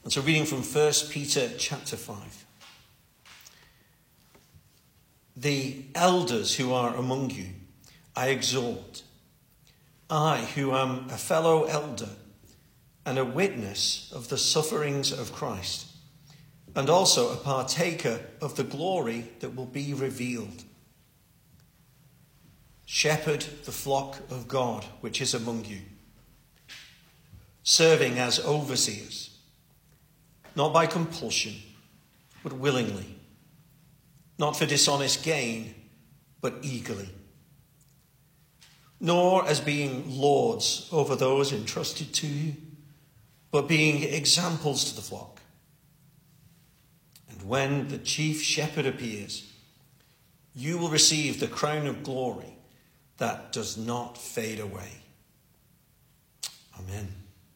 And so reading from 1 Peter chapter 5. The elders who are among you, I exhort. I, who am a fellow elder and a witness of the sufferings of Christ, and also a partaker of the glory that will be revealed. Shepherd the flock of God which is among you, serving as overseers, not by compulsion, but willingly, not for dishonest gain, but eagerly, nor as being lords over those entrusted to you, but being examples to the flock. And when the chief shepherd appears, you will receive the crown of glory that does not fade away. Amen.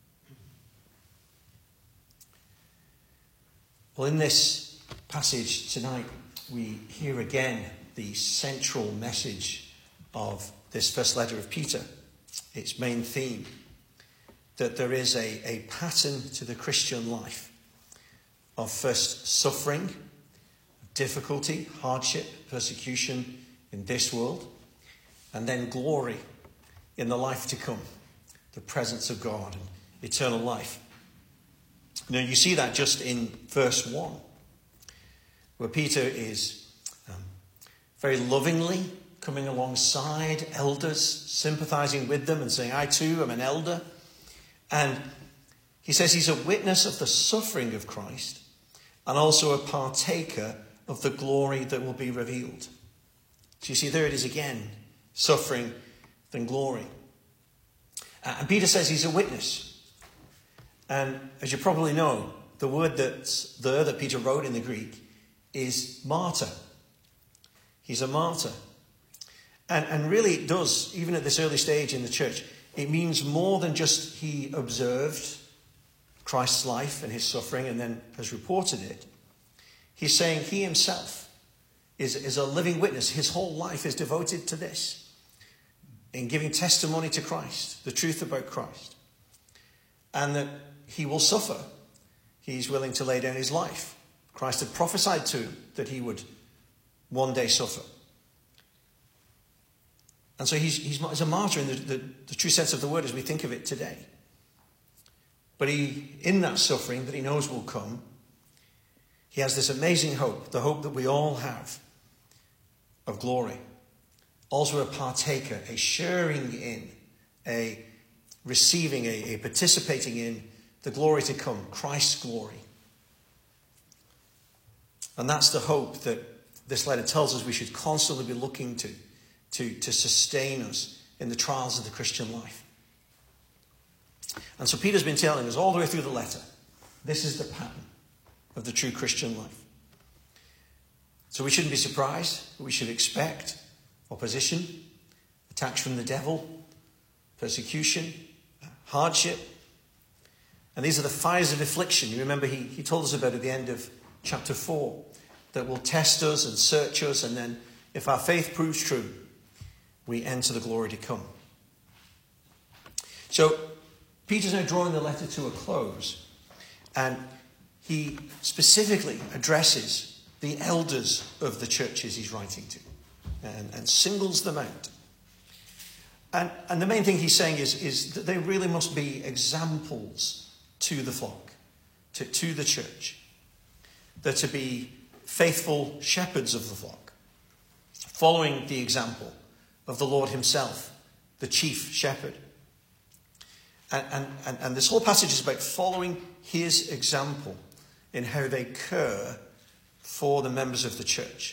Well, in this passage tonight, we hear again the central message of this first letter of Peter, its main theme, that there is a pattern to the Christian life of first suffering, difficulty, hardship, persecution in this world, and then glory in the life to come, the presence of God and eternal life. Now, you see that just in verse 1, where Peter is very lovingly coming alongside elders, sympathizing with them and saying, I too am an elder. And he says he's a witness of the suffering of Christ and also a partaker of the glory that will be revealed. So you see, there it is again, suffering, then glory. And Peter says he's a witness. And as you probably know, the word that's there that Peter wrote in the Greek is martyr. He's a martyr. And really it does, even at this early stage in the church, it means more than just he observed Christ's life and his suffering and then has reported it. He's saying he himself is a living witness. His whole life is devoted to this, in giving testimony to Christ, the truth about Christ. And that he will suffer. He's willing to lay down his life. Christ had prophesied to him that he would one day suffer. And so he's a martyr in the true sense of the word as we think of it today. But in that suffering that he knows will come, he has this amazing hope, the hope that we all have of glory. Also a partaker, a sharing in, a receiving, a participating in the glory to come, Christ's glory. And that's the hope that this letter tells us we should constantly be looking to sustain us in the trials of the Christian life. And so Peter's been telling us all the way through the letter, this is the pattern of the true Christian life. So we shouldn't be surprised, but we should expect opposition, attacks from the devil, persecution, hardship. And these are the fires of affliction. You remember he told us about at the end of chapter 4, that will test us and search us, and then if our faith proves true, we enter the glory to come. So Peter's now drawing the letter to a close, and he specifically addresses the elders of the churches he's writing to and singles them out. And the main thing he's saying is that they really must be examples to the flock, to the church. They're to be faithful shepherds of the flock, following the example of the Lord himself, the chief shepherd. And this whole passage is about following his example in how they care for the members of the church.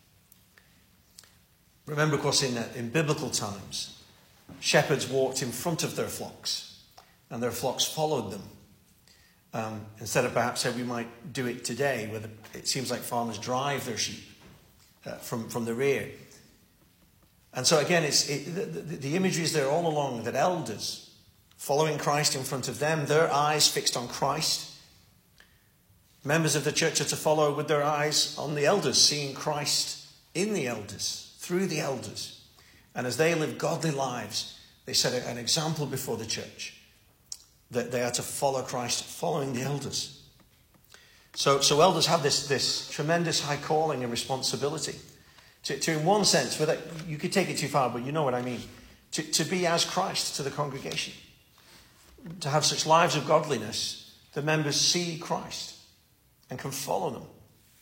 Remember, of course, in biblical times, shepherds walked in front of their flocks, and their flocks followed them. Instead of perhaps how we might do it today, where it seems like farmers drive their sheep from the rear. And so again, the imagery is there all along that elders, following Christ in front of them, their eyes fixed on Christ. Members of the church are to follow with their eyes on the elders, seeing Christ in the elders, through the elders. And as they live godly lives, they set an example before the church that they are to follow Christ, following the elders. So elders have this tremendous high calling and responsibility to in one sense, without, you could take it too far, but you know what I mean, to be as Christ to the congregation, to have such lives of godliness that members see Christ and can follow them.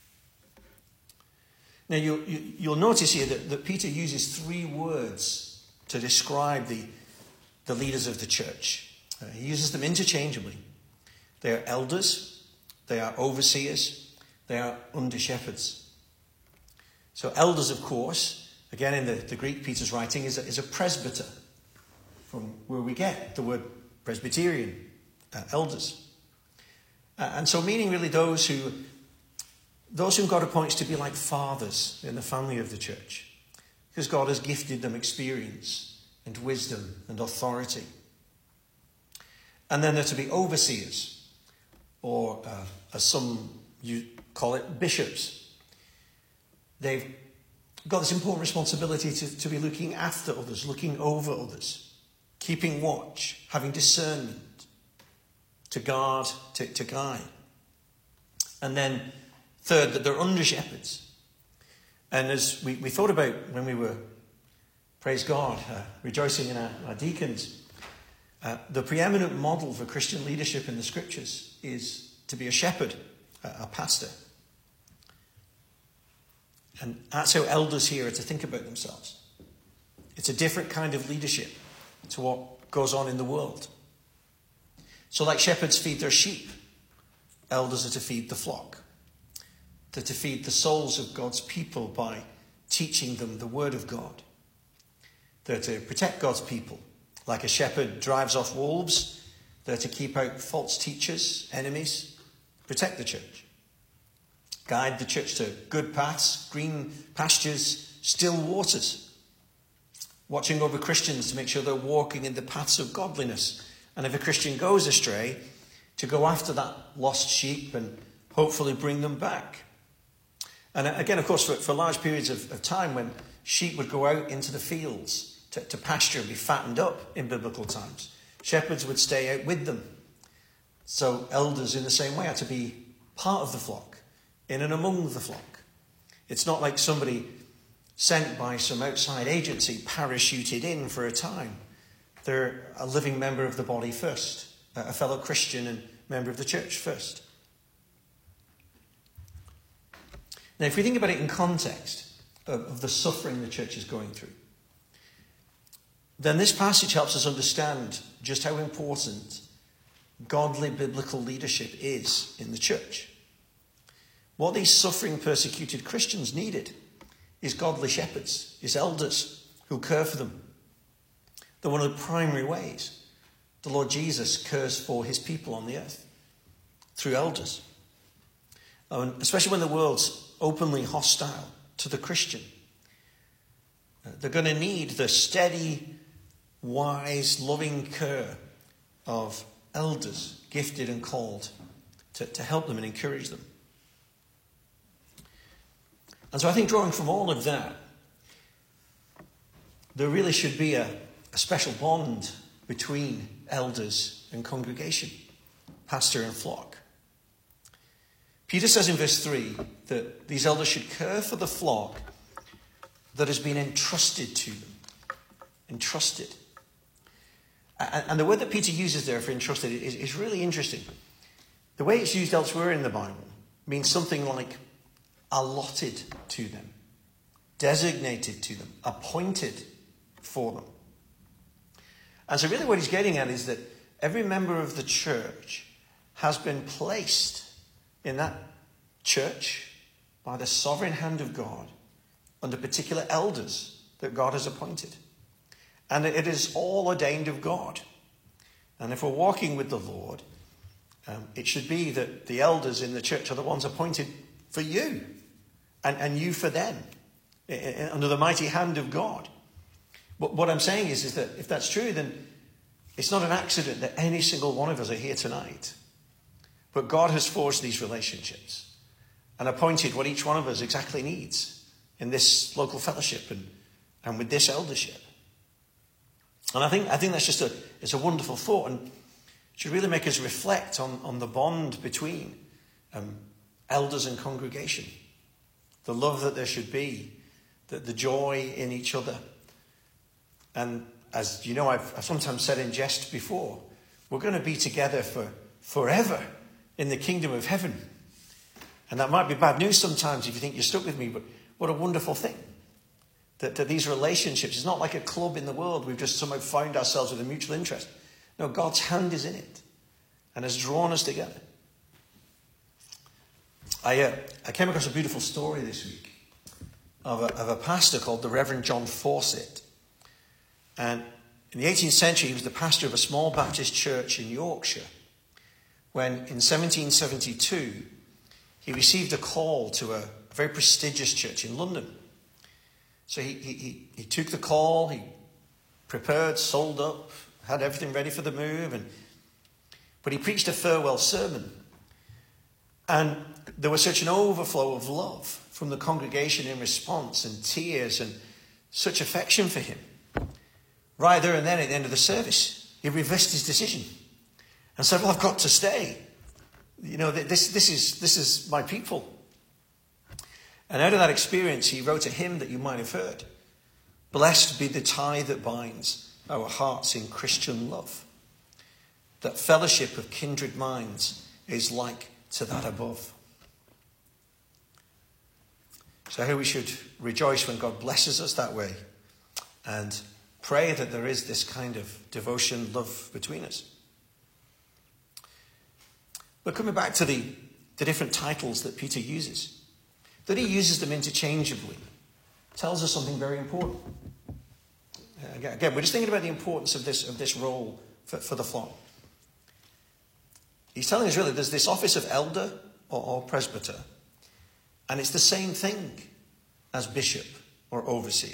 Now you'll notice here that Peter uses 3 words to describe the leaders of the church. He uses them interchangeably. They are elders, they are overseers, they are under-shepherds. So elders, of course, again in the Greek Peter's writing, is a presbyter, from where we get the word Presbyterian, elders. And so meaning really those whom God appoints to be like fathers in the family of the church, because God has gifted them experience and wisdom and authority. And then they're to be overseers, or as some you call it, bishops. They've got this important responsibility to be looking after others, looking over others, keeping watch, having discernment, to guard, to guide. And then third, that they're under shepherds. And as we thought about when we were, praise God, rejoicing in our deacons, the preeminent model for Christian leadership in the scriptures is to be a shepherd, a pastor. And that's how elders here are to think about themselves. It's a different kind of leadership to what goes on in the world. So like shepherds feed their sheep, elders are to feed the flock. They're to feed the souls of God's people by teaching them the word of God. They're to protect God's people. Like a shepherd drives off wolves, they're to keep out false teachers, enemies, protect the church. Guide the church to good paths, green pastures, still waters. Watching over Christians to make sure they're walking in the paths of godliness. And if a Christian goes astray, to go after that lost sheep and hopefully bring them back. And again, of course, for large periods of time when sheep would go out into the fields to pasture and be fattened up in biblical times, shepherds would stay out with them. So elders in the same way had to be part of the flock, in and among the flock. It's not like somebody sent by some outside agency parachuted in for a time. They're a living member of the body first, a fellow Christian and member of the church first. Now, if we think about it in context of the suffering the church is going through, then this passage helps us understand just how important godly biblical leadership is in the church. What these suffering, persecuted Christians needed is godly shepherds, is elders who care for them. They're one of the primary ways the Lord Jesus cares for his people on the earth, through elders. Especially when the world's openly hostile to the Christian. They're going to need the steady, wise, loving care of elders, gifted and called, to help them and encourage them. And so I think drawing from all of that, there really should be a special bond between elders and congregation, pastor and flock. Peter says in verse 3 that these elders should care for the flock that has been entrusted to them. Entrusted. And the word that Peter uses there for entrusted is really interesting. The way it's used elsewhere in the Bible means something like allotted to them, designated to them, appointed for them. And so really what he's getting at is that every member of the church has been placed in that church by the sovereign hand of God under particular elders that God has appointed. And it is all ordained of God. And if we're walking with the Lord, it should be that the elders in the church are the ones appointed for you and you for them, under the mighty hand of God. But what I'm saying is that if that's true, then it's not an accident that any single one of us are here tonight. But God has forged these relationships and appointed what each one of us exactly needs in this local fellowship and with this eldership. And I think that's just it's a wonderful thought, and should really make us reflect on the bond between elders and congregation, the love that there should be, the joy in each other. And as you know, I've sometimes said in jest before, we're going to be together for forever in the kingdom of heaven. And that might be bad news sometimes if you think you're stuck with me, but what a wonderful thing. That these relationships, it's not like a club in the world. We've just somehow found ourselves with a mutual interest. No, God's hand is in it and has drawn us together. I came across a beautiful story this week of a pastor called the Reverend John Fawcett. And in the 18th century, he was the pastor of a small Baptist church in Yorkshire, when in 1772, he received a call to a very prestigious church in London. So he took the call, he prepared, sold up, had everything ready for the move, but he preached a farewell sermon. And there was such an overflow of love from the congregation in response, and tears and such affection for him. Right there and then at the end of the service, he reversed his decision and said, well, I've got to stay. You know, this is my people. And out of that experience, he wrote a hymn that you might have heard. Blessed be the tie that binds our hearts in Christian love. That fellowship of kindred minds is like to that above. So here we should rejoice when God blesses us that way and pray that there is this kind of devotion, love between us. But coming back to the different titles that Peter uses, that he uses them interchangeably tells us something very important. Again, we're just thinking about the importance of this role for the flock. He's telling us really there's this office of elder or presbyter, and it's the same thing as bishop or overseer.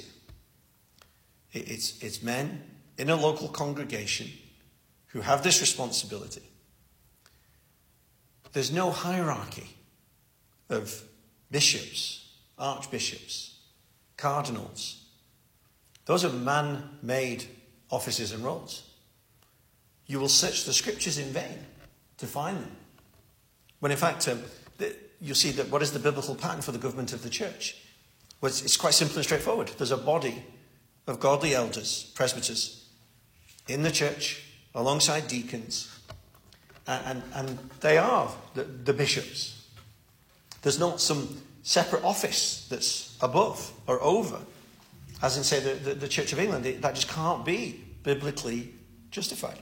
It's men in a local congregation who have this responsibility. There's no hierarchy of bishops, archbishops, cardinals. Those are man-made offices and roles. You will search the scriptures in vain to find them. When in fact, you'll see that what is the biblical pattern for the government of the church? Well, it's quite simple and straightforward. There's a body of godly elders, presbyters, in the church, alongside deacons, and they are the bishops. There's not some separate office that's above or over, as in, say, the Church of England. That just can't be biblically justified.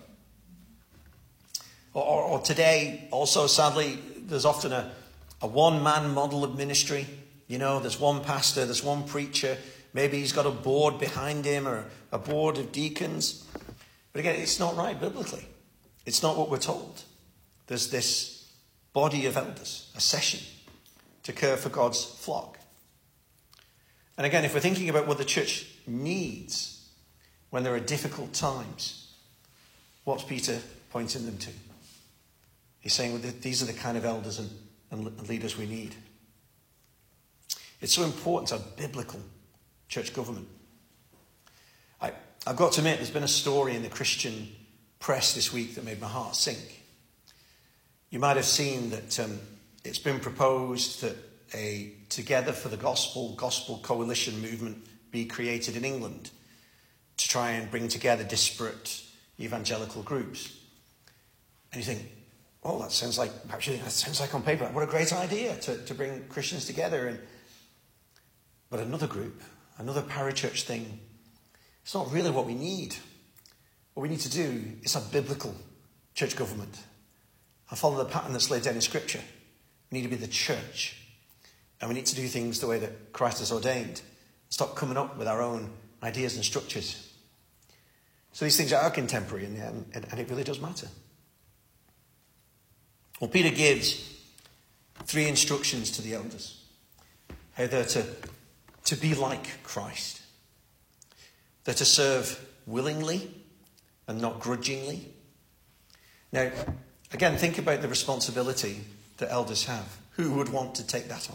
Or today, also, sadly, there's often a one-man model of ministry. You know, there's one pastor, there's one preacher. Maybe he's got a board behind him or a board of deacons. But again, it's not right biblically. It's not what we're told. There's this body of elders, a session, to care for God's flock. And again, if we're thinking about what the church needs when there are difficult times, what's Peter pointing them to? He's saying that these are the kind of elders and leaders we need. It's so important to have biblical church government. I've got to admit, there's been a story in the Christian press this week that made my heart sink. You might have seen that it's been proposed that a Together for the Gospel coalition movement be created in England to try and bring together disparate evangelical groups. And you think, oh, that sounds like on paper, what a great idea to bring Christians together. But another group, another parachurch thing, it's not really what we need. What we need to do is have biblical church government and follow the pattern that's laid down in Scripture. We need to be the church. And we need to do things the way that Christ has ordained. Stop coming up with our own ideas and structures. So these things are contemporary, and it really does matter. Well, Peter gives 3 instructions to the elders. How they're to be like Christ. They're to serve willingly and not grudgingly. Now, again, think about the responsibility that elders have. Who would want to take that on?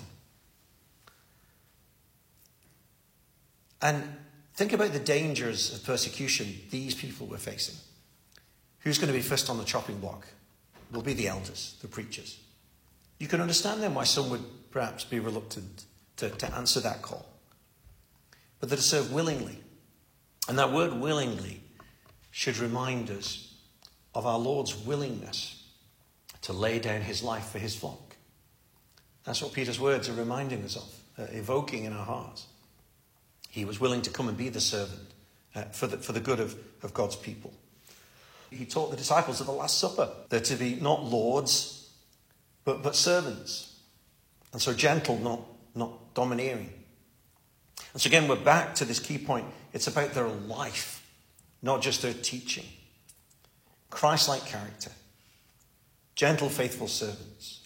And think about the dangers of persecution these people were facing. Who's going to be first on the chopping block? Will be the elders, the preachers. You can understand then why some would perhaps be reluctant to answer that call. But that to serve willingly. And that word willingly should remind us of our Lord's willingness to lay down his life for his flock. That's what Peter's words are reminding us of, evoking in our hearts. He was willing to come and be the servant for the good of God's people. He taught the disciples at the Last Supper they're to be not lords, but servants. And so gentle, not domineering. And so again, we're back to this key point. It's about their life, not just their teaching. Christ-like character. Gentle, faithful servants.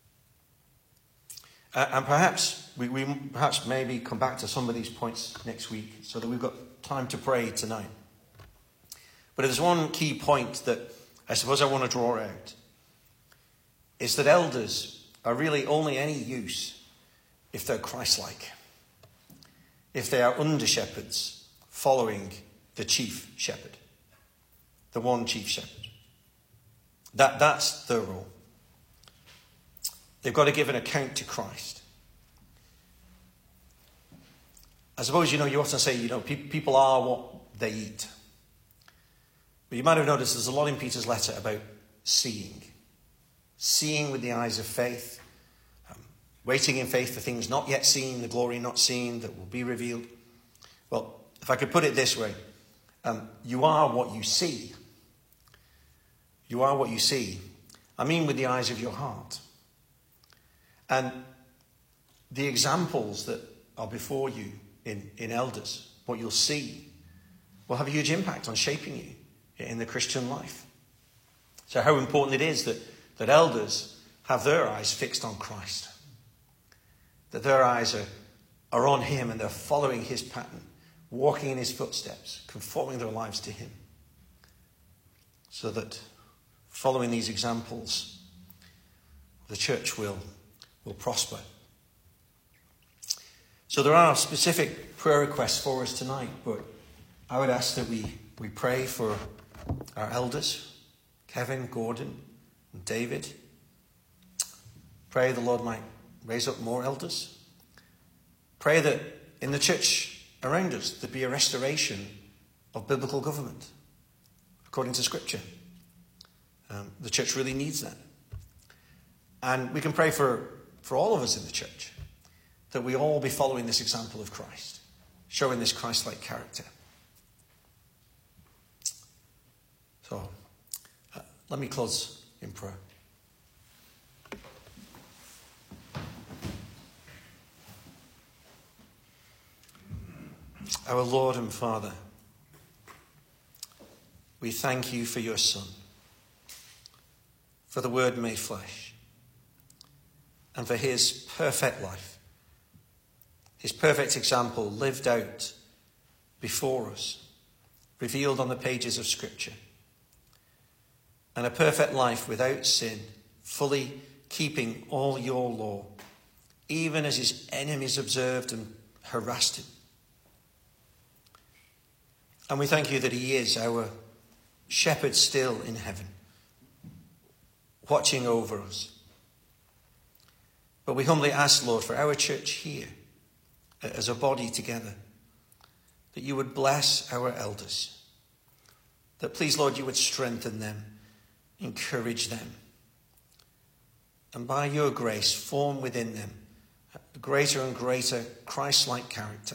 And perhaps we maybe come back to some of these points next week so that we've got time to pray tonight. But there's one key point that I suppose I want to draw out. Is that elders are really only any use if they're Christ-like. If they are under-shepherds following the chief shepherd. The one chief shepherd. That's their role. They've got to give an account to Christ. I suppose, you often say, people are what they eat. But you might have noticed there's a lot in Peter's letter about seeing. Seeing with the eyes of faith. Waiting in faith for things not yet seen, the glory not seen that will be revealed. Well, if I could put it this way, you are what you see. You are what you see. I mean with the eyes of your heart. And the examples that are before you in elders, what you'll see, will have a huge impact on shaping you in the Christian life. So how important it is that elders have their eyes fixed on Christ. That their eyes are on him and they're following his pattern, walking in his footsteps, conforming their lives to him. So that following these examples, the church will prosper. So there are specific prayer requests for us tonight, but I would ask that we pray for our elders, Kevin, Gordon, and David. Pray the Lord might raise up more elders. Pray that in the church around us there be a restoration of biblical government, according to Scripture. The church really needs that. And we can pray for all of us in the church, that we all be following this example of Christ, showing this Christ-like character. So, let me close in prayer. Our Lord and Father, we thank you for your Son, for the Word made flesh, and for his perfect life, his perfect example lived out before us, revealed on the pages of Scripture, and a perfect life without sin, fully keeping all your law, even as his enemies observed and harassed him. And we thank you that he is our shepherd still in heaven, watching over us. But we humbly ask, Lord, for our church here, as a body together, that you would bless our elders. That please, Lord, you would strengthen them, encourage them. And by your grace, form within them a greater and greater Christ-like character.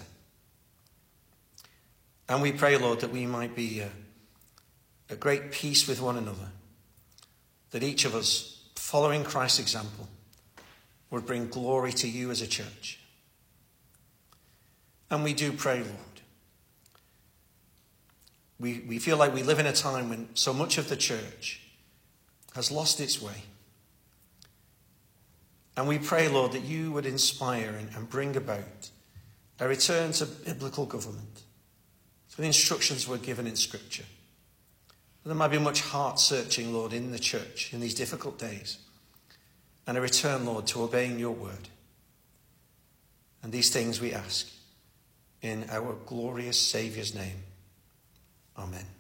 And we pray, Lord, that we might be at great peace with one another. That each of us, following Christ's example, would bring glory to you as a church. And we do pray, Lord. We feel like we live in a time when so much of the church has lost its way. And we pray, Lord, that you would inspire and bring about a return to biblical government. So the instructions were given in Scripture. There might be much heart searching, Lord, in the church in these difficult days. And a return, Lord, to obeying your word. And these things we ask in our glorious Saviour's name. Amen.